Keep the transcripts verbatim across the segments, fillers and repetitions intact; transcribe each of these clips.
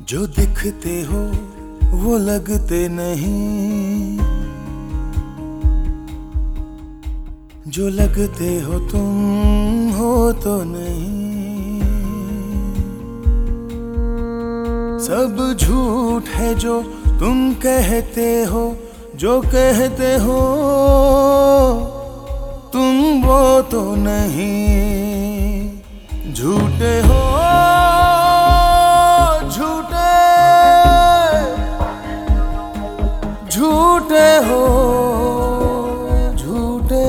जो दिखते हो वो लगते नहीं, जो लगते हो तुम हो तो नहीं। सब झूठ है जो तुम कहते हो, जो कहते हो तुम वो तो नहीं। झूठे हो झूठे, झूठे हो झूठे,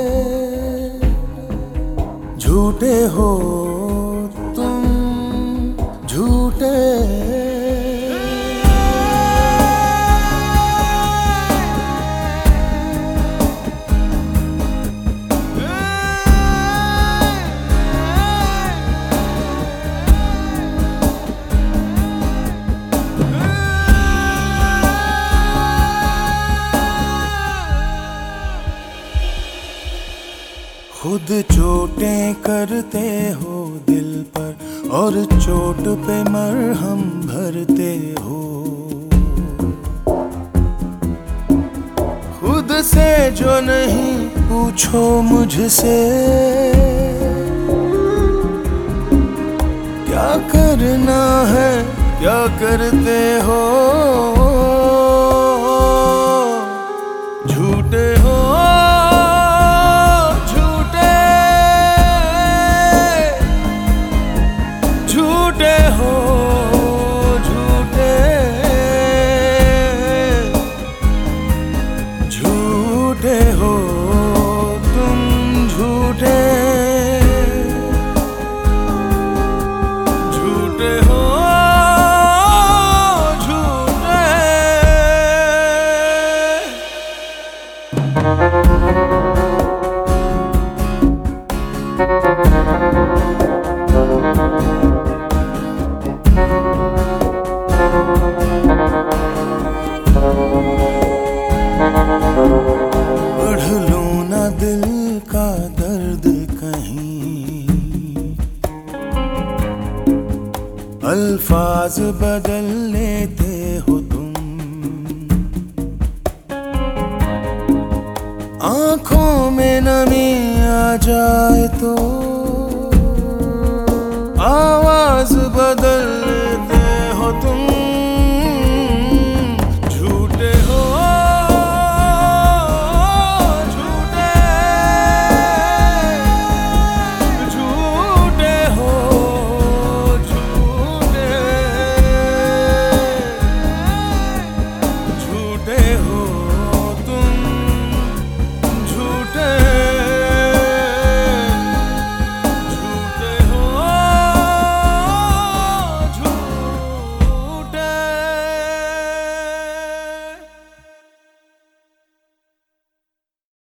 झूठे हो तुम झूठे। खुद चोटें करते हो दिल पर और चोट पे मरहम भरते हो। खुद से जो नहीं पूछो मुझसे, क्या करना है क्या करते हो। झूठे हो झूठे हो झूठे, झूठे हो तुम झूठे। झूठे हो झूठे। पढ़ लूं ना दिल का दर्द कहीं, अल्फाज बदल लेते हो तुम। आंखों में नमी आ जाए तो आवाज बदल लेते हो तुम।